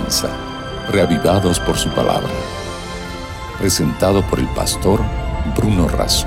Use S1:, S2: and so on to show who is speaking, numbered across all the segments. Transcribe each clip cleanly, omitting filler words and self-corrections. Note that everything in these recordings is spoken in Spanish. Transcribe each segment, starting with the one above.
S1: comienza, reavivados por su palabra. Presentado por el pastor Bruno Razo.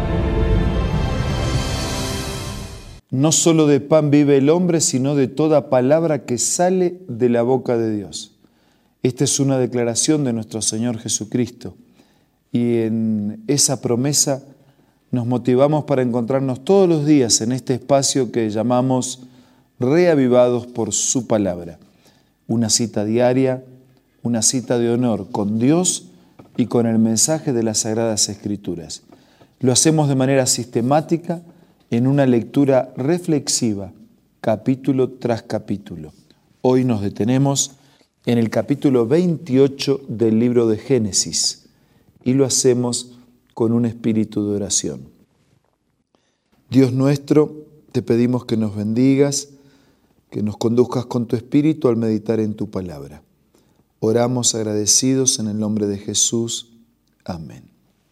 S2: No solo de pan vive el hombre, sino de toda palabra que sale de la boca de Dios. Esta es una declaración de nuestro Señor Jesucristo. Y en esa promesa nos motivamos para encontrarnos todos los días en este espacio que llamamos Reavivados por su palabra. Una cita diaria, una cita de honor con Dios y con el mensaje de las Sagradas Escrituras. Lo hacemos de manera sistemática en una lectura reflexiva, capítulo tras capítulo. Hoy nos detenemos en el capítulo 28 del libro de Génesis y lo hacemos con un espíritu de oración. Dios nuestro, te pedimos que nos bendigas, que nos conduzcas con tu espíritu al meditar en tu palabra. Oramos agradecidos en el nombre de Jesús. Amén.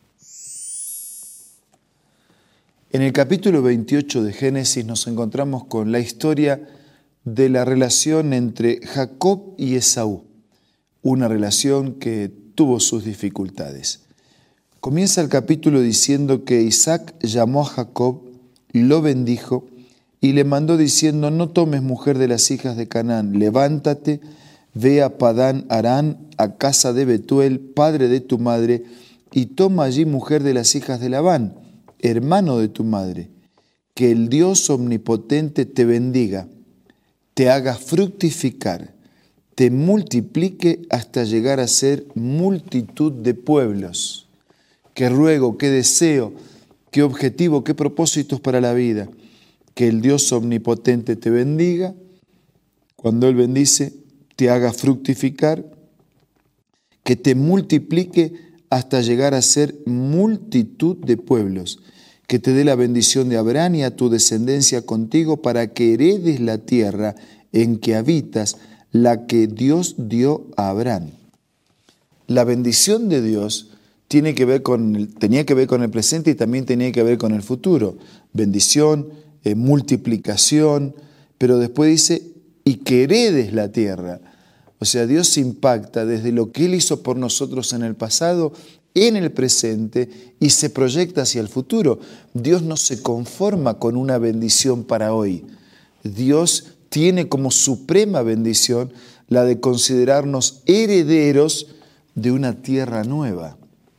S2: En el capítulo 28 de Génesis nos encontramos con la historia de la relación entre Jacob y Esaú, una relación que tuvo sus dificultades. Comienza el capítulo diciendo que Isaac llamó a Jacob, lo bendijo y le mandó diciendo: no tomes mujer de las hijas de Canaán, levántate, ve a Padán Aram, a casa de Betuel, padre de tu madre, y toma allí mujer de las hijas de Labán, hermano de tu madre. Que el Dios omnipotente te bendiga, te haga fructificar, te multiplique hasta llegar a ser multitud de pueblos. Qué ruego, qué deseo, qué objetivo, qué propósitos para la vida. Que el Dios omnipotente te bendiga, cuando Él bendice, te haga fructificar, que te multiplique hasta llegar a ser multitud de pueblos, que te dé la bendición de Abraham y a tu descendencia contigo para que heredes la tierra en que habitas, la que Dios dio a Abraham. La bendición de Dios tenía que ver con el presente y también tenía que ver con el futuro. Bendición, multiplicación, pero después dice, y que heredes la tierra. O sea, Dios impacta desde lo que Él hizo por nosotros en el pasado, en el presente, y se proyecta hacia el futuro. Dios no se conforma con una bendición para hoy. Dios tiene como suprema bendición la de considerarnos herederos de una tierra nueva.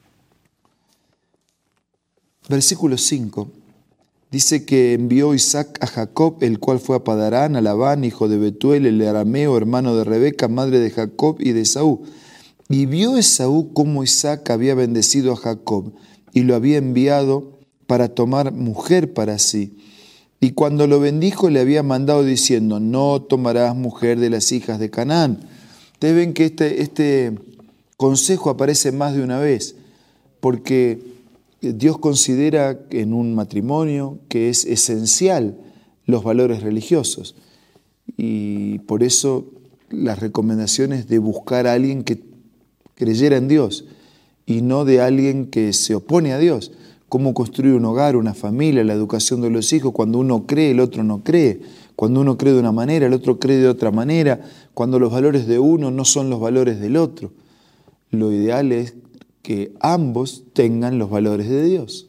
S2: Versículo 5. Dice que envió Isaac a Jacob, el cual fue a Padarán, a Labán, hijo de Betuel, el arameo, hermano de Rebeca, madre de Jacob y de Esaú. Y vio Esaú cómo Isaac había bendecido a Jacob y lo había enviado para tomar mujer para sí. Y cuando lo bendijo le había mandado diciendo: no tomarás mujer de las hijas de Canaán. Ustedes ven que este consejo aparece más de una vez, porque Dios considera en un matrimonio que es esencial los valores religiosos. Y por eso las recomendaciones de buscar a alguien que creyera en Dios y no de alguien que se opone a Dios. Cómo construir un hogar, una familia, la educación de los hijos. Cuando uno cree, el otro no cree. Cuando uno cree de una manera, el otro cree de otra manera. Cuando los valores de uno no son los valores del otro. Lo ideal es que ambos tengan los valores de Dios.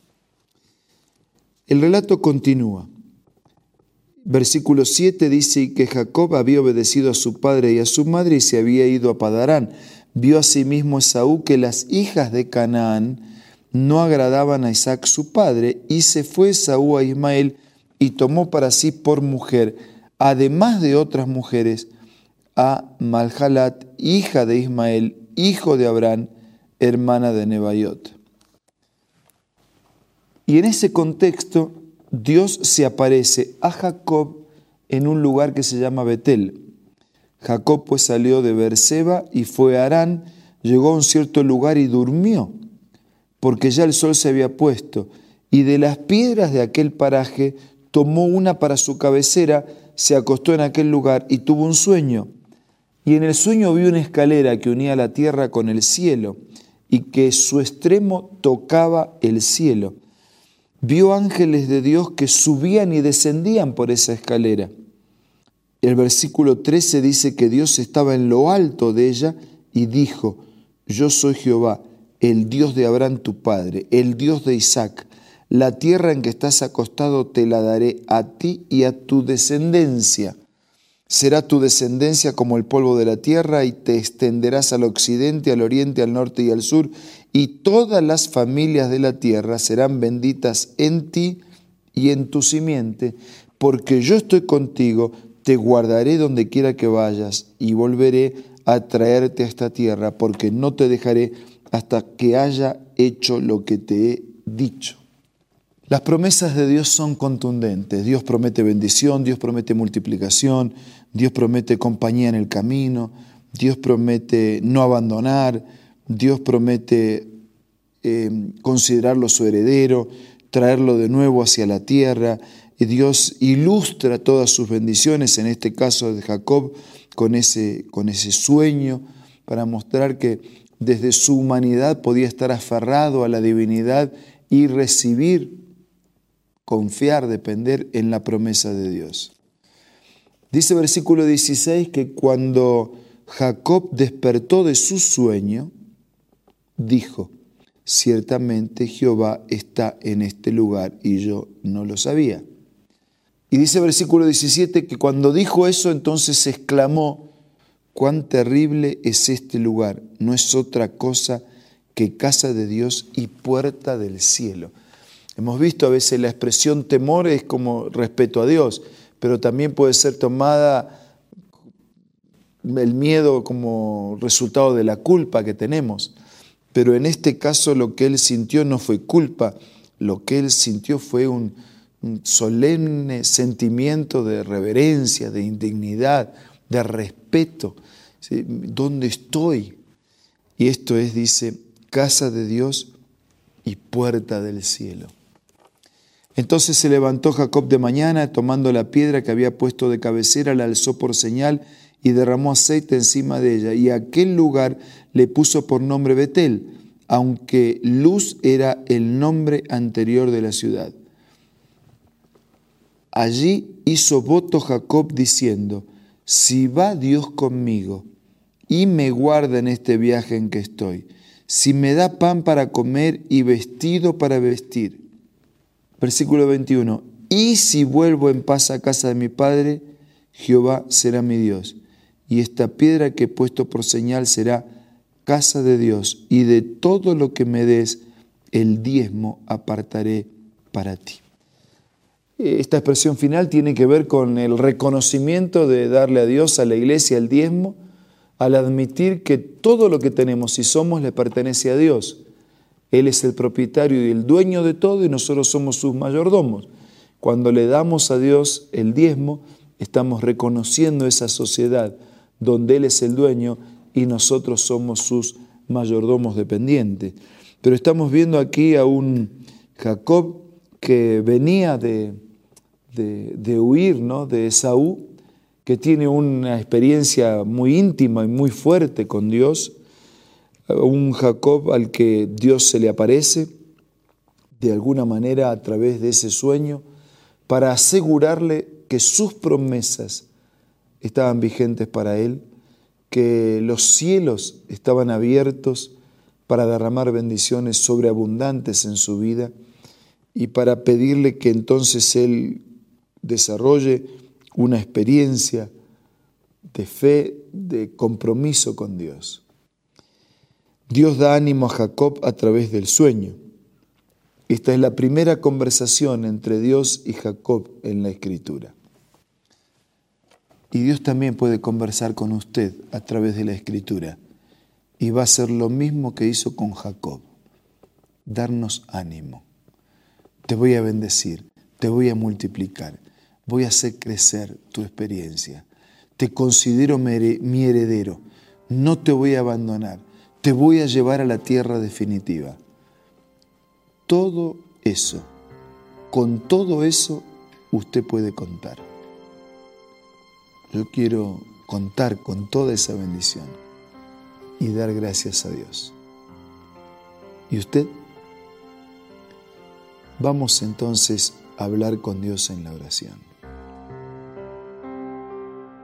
S2: El relato continúa. Versículo 7 dice que Jacob había obedecido a su padre y a su madre y se había ido a Padarán. Vio asimismo Esaú que las hijas de Canaán no agradaban a Isaac su padre, y se fue Esaú a Ismael y tomó para sí por mujer, además de otras mujeres, a Malhalat, hija de Ismael, hijo de Abraham, hermana de Nebaiot. Y en ese contexto, Dios se aparece a Jacob en un lugar que se llama Betel. Jacob pues salió de Beerseba y fue a Harán, llegó a un cierto lugar y durmió, porque ya el sol se había puesto, y de las piedras de aquel paraje tomó una para su cabecera, se acostó en aquel lugar y tuvo un sueño. Y en el sueño vio una escalera que unía la tierra con el cielo, y que su extremo tocaba el cielo. Vio ángeles de Dios que subían y descendían por esa escalera. El versículo 13 dice que Dios estaba en lo alto de ella y dijo: yo soy Jehová, el Dios de Abraham tu padre, el Dios de Isaac. La tierra en que estás acostado te la daré a ti y a tu descendencia. Será tu descendencia como el polvo de la tierra, y te extenderás al occidente, al oriente, al norte y al sur, y todas las familias de la tierra serán benditas en ti y en tu simiente, porque yo estoy contigo, te guardaré donde quiera que vayas, y volveré a traerte a esta tierra, porque no te dejaré hasta que haya hecho lo que te he dicho. Las promesas de Dios son contundentes. Dios promete bendición, Dios promete multiplicación, Dios promete compañía en el camino, Dios promete no abandonar, Dios promete considerarlo su heredero, traerlo de nuevo hacia la tierra. Y Dios ilustra todas sus bendiciones, en este caso de Jacob, con ese sueño, para mostrar que desde su humanidad podía estar aferrado a la divinidad y recibir, confiar, depender en la promesa de Dios. Dice versículo 16 que cuando Jacob despertó de su sueño, dijo: ciertamente Jehová está en este lugar y yo no lo sabía. Y dice versículo 17 que cuando dijo eso, entonces exclamó: cuán terrible es este lugar, no es otra cosa que casa de Dios y puerta del cielo. Hemos visto a veces la expresión temor es como respeto a Dios, pero también puede ser tomada el miedo como resultado de la culpa que tenemos. Pero en este caso lo que él sintió no fue culpa, lo que él sintió fue un solemne sentimiento de reverencia, de indignidad, de respeto. ¿Sí? ¿Dónde estoy? Y esto es, dice, casa de Dios y puerta del cielo. Entonces se levantó Jacob de mañana, tomando la piedra que había puesto de cabecera, la alzó por señal y derramó aceite encima de ella. Y a aquel lugar le puso por nombre Betel, aunque Luz era el nombre anterior de la ciudad. Allí hizo voto Jacob diciendo: si va Dios conmigo y me guarda en este viaje en que estoy, si me da pan para comer y vestido para vestir. Versículo 21. Y si vuelvo en paz a casa de mi padre, Jehová será mi Dios, y esta piedra que he puesto por señal será casa de Dios, y de todo lo que me des, el diezmo apartaré para ti. Esta expresión final tiene que ver con el reconocimiento de darle a Dios, a la iglesia, el diezmo, al admitir que todo lo que tenemos y somos le pertenece a Dios. Él es el propietario y el dueño de todo y nosotros somos sus mayordomos. Cuando le damos a Dios el diezmo, estamos reconociendo esa sociedad donde Él es el dueño y nosotros somos sus mayordomos dependientes. Pero estamos viendo aquí a un Jacob que venía de huir, ¿no?, de Esaú, que tiene una experiencia muy íntima y muy fuerte con Dios, un Jacob al que Dios se le aparece de alguna manera a través de ese sueño para asegurarle que sus promesas estaban vigentes para él, que los cielos estaban abiertos para derramar bendiciones sobreabundantes en su vida y para pedirle que entonces él desarrolle una experiencia de fe, de compromiso con Dios. Dios da ánimo a Jacob a través del sueño. Esta es la primera conversación entre Dios y Jacob en la Escritura. Y Dios también puede conversar con usted a través de la Escritura. Y va a hacer lo mismo que hizo con Jacob, darnos ánimo. Te voy a bendecir, te voy a multiplicar, voy a hacer crecer tu experiencia. Te considero mi heredero, no te voy a abandonar, te voy a llevar a la tierra definitiva. Todo eso, con todo eso, usted puede contar. Yo quiero contar con toda esa bendición y dar gracias a Dios. ¿Y usted? Vamos entonces a hablar con Dios en la oración.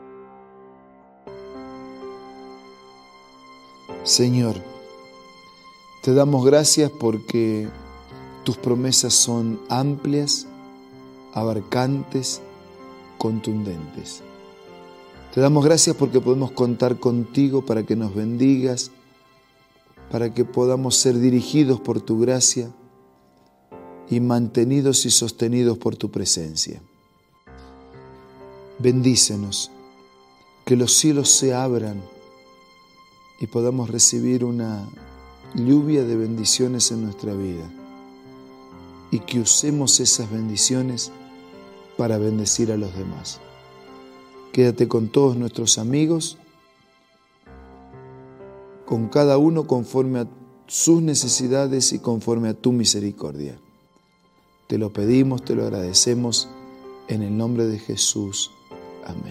S2: Señor, te damos gracias porque tus promesas son amplias, abarcantes, contundentes. Te damos gracias porque podemos contar contigo para que nos bendigas, para que podamos ser dirigidos por tu gracia y mantenidos y sostenidos por tu presencia. Bendícenos, que los cielos se abran y podamos recibir una lluvia de bendiciones en nuestra vida y que usemos esas bendiciones para bendecir a los demás. Quédate con todos nuestros amigos, con cada uno conforme a sus necesidades y conforme a tu misericordia. Te lo pedimos, te lo agradecemos, en el nombre de Jesús. Amén.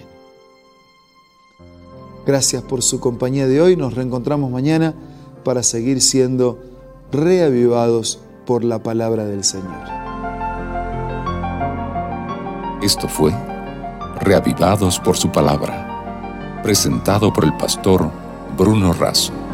S2: Gracias por su compañía de hoy. Nos reencontramos mañana para seguir siendo reavivados por la palabra del Señor.
S1: Esto fue Reavivados por su palabra, presentado por el pastor Bruno Razo.